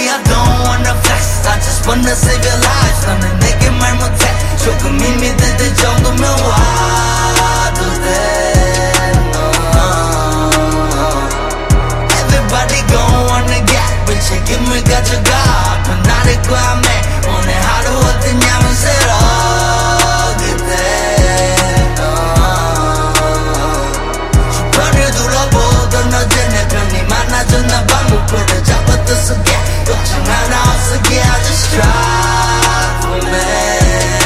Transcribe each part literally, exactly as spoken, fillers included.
I don't wanna flex I just wanna save your lives 너는 내게 말 못해 조금 힘이 들 정도면 와도 돼 no. Everybody gon' wanna get rich 책임을 가져가 편안할 거야 매일 오늘 하루 어땠냐면 새로 그대 주변을 둘러보던 어제 내 편이 많아졌나봐 목표를 잡아뒀었게 걱정 하나 없었게 I just try for me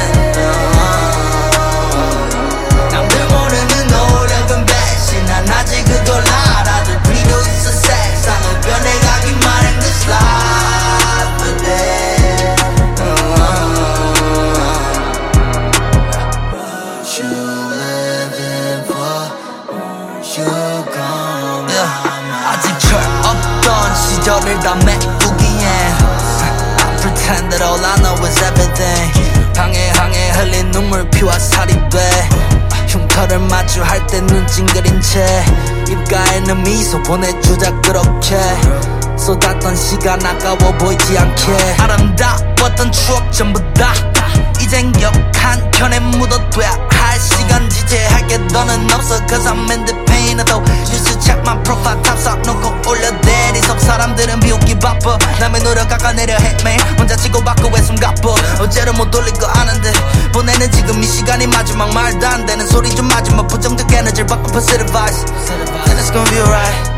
남들 모르는 노력은 배신 난 아직 그걸 알아둘 필요 있어 세상은 변해가기만 한 this life today What you living for Won't you come yeah. 아직 철 없던 시절을 다 메꾸기엔 I pretend that all I know is everything 방해 항해 흘린 눈물 피와 살이 돼 흉터를 마주할 때 눈 찡그린 채 입가에는 미소 보내주자 그렇게 쏟았던 시간 아까워 보이지 않게 아름다웠던 추억 전부 다 이젠 역 한 편에 묻어둬야 할 시간 지체할 게 더는 없어 Cause I'm in the pain of though Used to check my profile 탑삭 놓고 올려대리 속 사람들은 비웃기 바빠 남의 노력 깎아내려 해 매일 혼자 치고받고 외숨 갚어 어제를 못 돌릴 거 아는데 보내는 지금 이 시간이 마지막 말도 안 되는 소리 좀 마지막 부정적 에너지를 바꿔 positivise And it's gonna be alright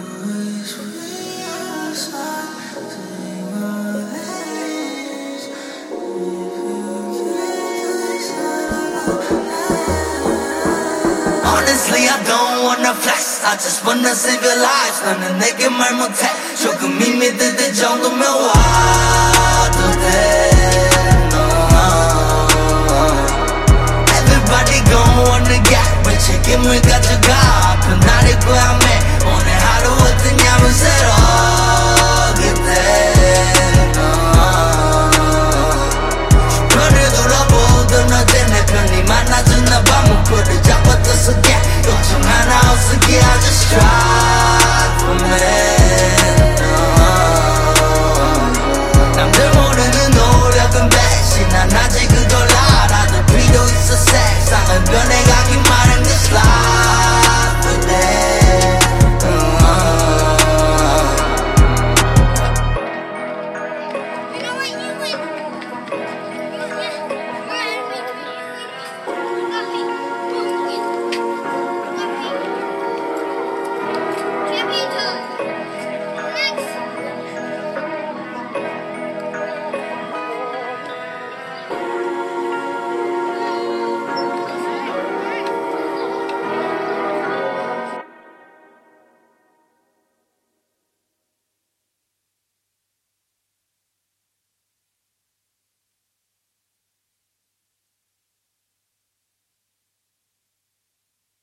Honestly I don't wanna flex I just wanna save your lives 너는 내게 말 못해 조금 힘이 들 정도면 와도 돼 no. Everybody gon' wanna get rich 책임을 가